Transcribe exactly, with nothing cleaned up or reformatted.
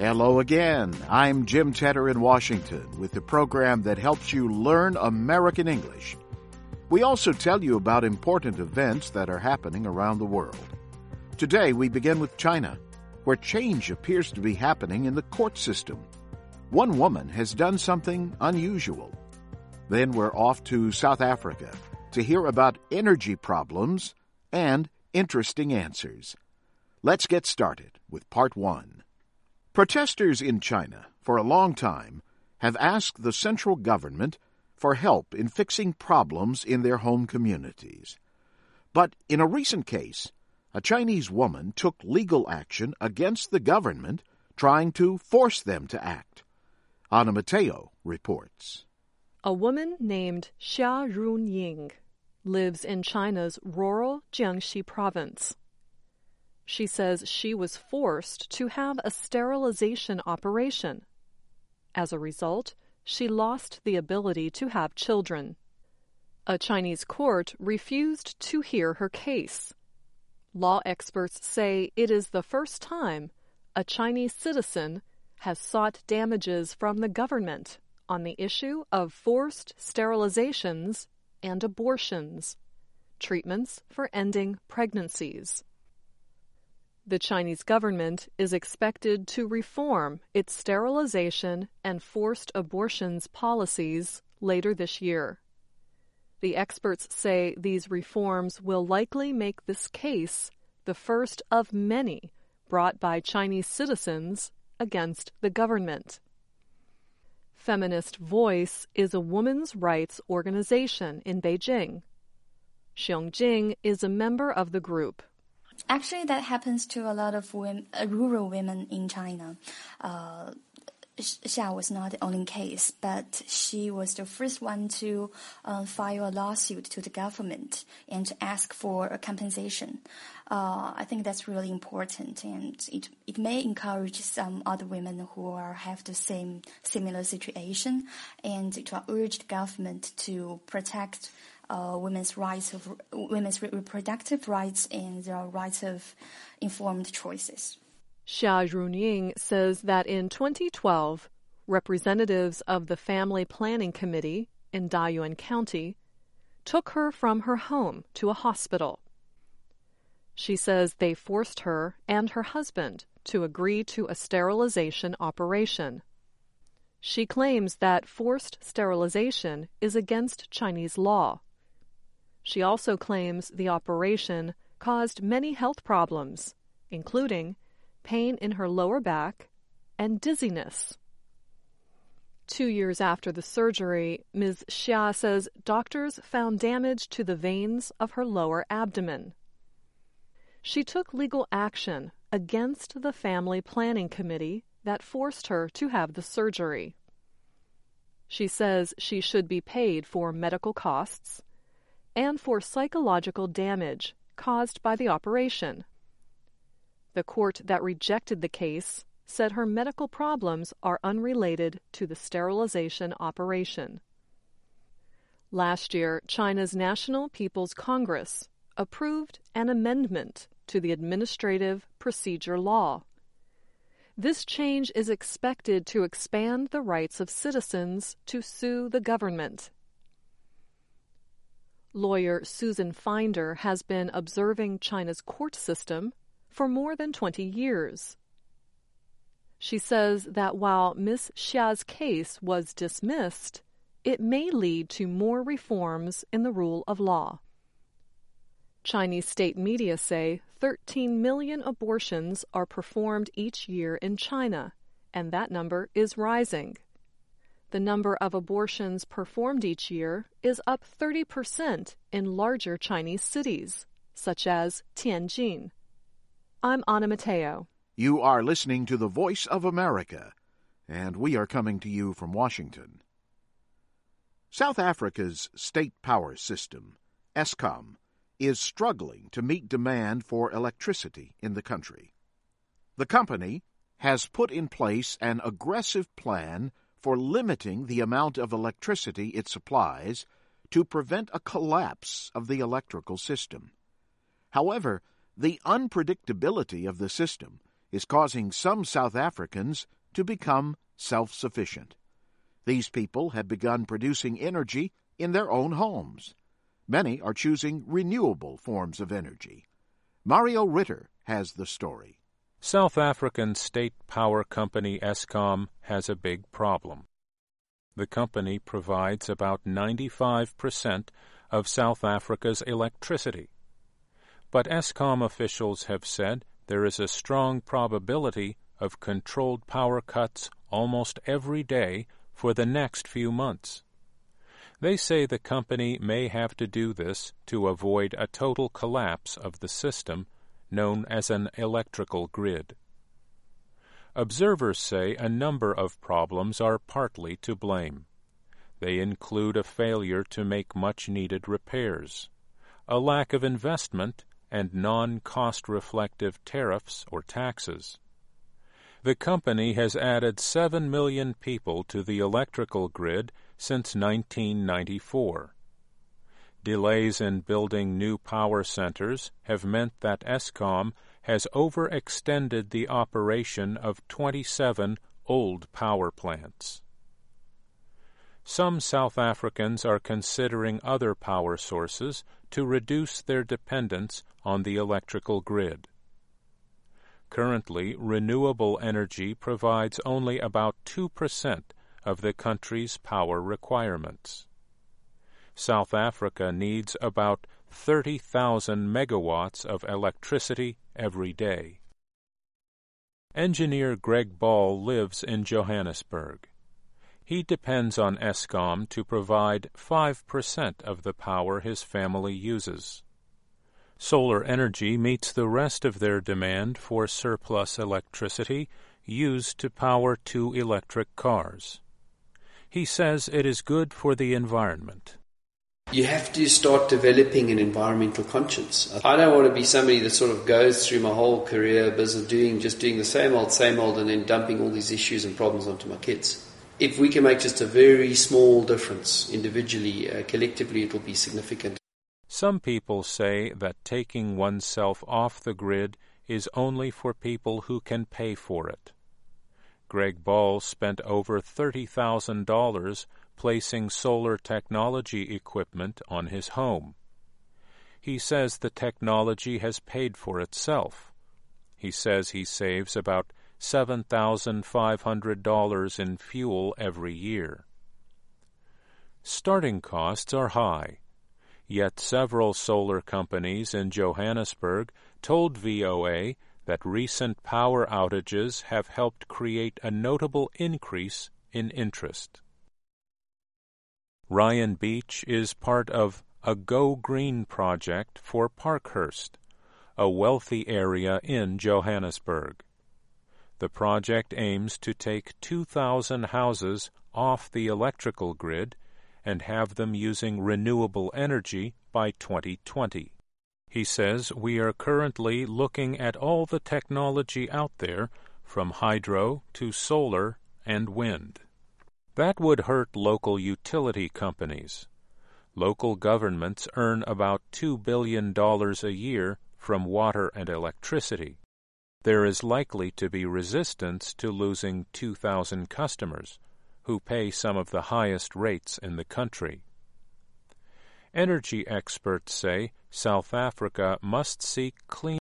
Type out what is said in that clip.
Hello again. I'm Jim Tedder in Washington with the program that helps you learn American English. We also tell you about important events that are happening around the world. Today we begin with China, where change appears to be happening in the court system. One woman has done something unusual. Then we're off to South Africa to hear about energy problems and interesting answers. Let's get started with part one. Protesters in China, for a long time, have asked the central government for help in fixing problems in their home communities. But in a recent case, a Chinese woman took legal action against the government, trying to force them to act. Ana Mateo reports. A woman named Xia Runying lives in China's rural Jiangxi province. She says she was forced to have a sterilization operation. As a result, she lost the ability to have children. A Chinese court refused to hear her case. Law experts say it is the first time a Chinese citizen has sought damages from the government on the issue of forced sterilizations and abortions, treatments for ending pregnancies. The Chinese government is expected to reform its sterilization and forced abortions policies later this year. The experts say these reforms will likely make this case the first of many brought by Chinese citizens against the government. Feminist Voice is a women's rights organization in Beijing. Xiong Jing is a member of the group. Actually, that happens to a lot of women, uh, rural women in China. Uh, Xia was not the only case, but she was the first one to uh, file a lawsuit to the government and to ask for a compensation. Uh, I think that's really important, and it it may encourage some other women who are have the same similar situation, and to urge the government to protect Uh, women's rights of women's reproductive rights and their rights of informed choices. Xia Runying says that in twenty twelve, representatives of the Family Planning Committee in Dayuan County took her from her home to a hospital. She says they forced her and her husband to agree to a sterilization operation. She claims that forced sterilization is against Chinese law. She also claims the operation caused many health problems, including pain in her lower back and dizziness. Two years after the surgery, Miz Xia says doctors found damage to the veins of her lower abdomen. She took legal action against the Family Planning Committee that forced her to have the surgery. She says she should be paid for medical costs and for psychological damage caused by the operation. The court that rejected the case said her medical problems are unrelated to the sterilization operation. Last year, China's National People's Congress approved an amendment to the Administrative Procedure Law. This change is expected to expand the rights of citizens to sue the government. Lawyer Susan Finder has been observing China's court system for more than twenty years. She says that while Miss Xia's case was dismissed, it may lead to more reforms in the rule of law. Chinese state media say thirteen million abortions are performed each year in China, and that number is rising. The number of abortions performed each year is up thirty percent in larger Chinese cities, such as Tianjin. I'm Ana Mateo. You are listening to the Voice of America, and we are coming to you from Washington. South Africa's state power system, Eskom, is struggling to meet demand for electricity in the country. The company has put in place an aggressive plan for limiting the amount of electricity it supplies to prevent a collapse of the electrical system. However, the unpredictability of the system is causing some South Africans to become self-sufficient. These people have begun producing energy in their own homes. Many are choosing renewable forms of energy. Mario Ritter has the story. South African state power company Eskom has a big problem. The company provides about ninety-five percent of South Africa's electricity. But Eskom officials have said there is a strong probability of controlled power cuts almost every day for the next few months. They say the company may have to do this to avoid a total collapse of the system known as an electrical grid. Observers say a number of problems are partly to blame. They include a failure to make much-needed repairs, a lack of investment, and non-cost reflective tariffs or taxes. The company has added seven million people to the electrical grid since nineteen ninety-four. Delays in building new power centers have meant that Eskom has overextended the operation of twenty-seven old power plants. Some South Africans are considering other power sources to reduce their dependence on the electrical grid. Currently, renewable energy provides only about two percent of the country's power requirements. South Africa needs about thirty thousand megawatts of electricity every day. Engineer Greg Ball lives in Johannesburg. He depends on Eskom to provide five percent of the power his family uses. Solar energy meets the rest of their demand for surplus electricity used to power two electric cars. He says it is good for the environment. You have to start developing an environmental conscience. I don't want to be somebody that sort of goes through my whole career business doing just doing the same old, same old, and then dumping all these issues and problems onto my kids. If we can make just a very small difference individually, uh, collectively, it will be significant. Some people say that taking oneself off the grid is only for people who can pay for it. Greg Ball spent over thirty thousand dollars placing solar technology equipment on his home. He says the technology has paid for itself. He says he saves about seven thousand five hundred dollars in fuel every year. Starting costs are high, yet several solar companies in Johannesburg told V O A that recent power outages have helped create a notable increase in interest. Ryan Beach is part of a Go Green project for Parkhurst, a wealthy area in Johannesburg. The project aims to take two thousand houses off the electrical grid and have them using renewable energy by twenty twenty. He says we are currently looking at all the technology out there, from hydro to solar and wind. That would hurt local utility companies. Local governments earn about two billion dollars a year from water and electricity. There is likely to be resistance to losing two thousand customers, who pay some of the highest rates in the country. Energy experts say South Africa must seek clean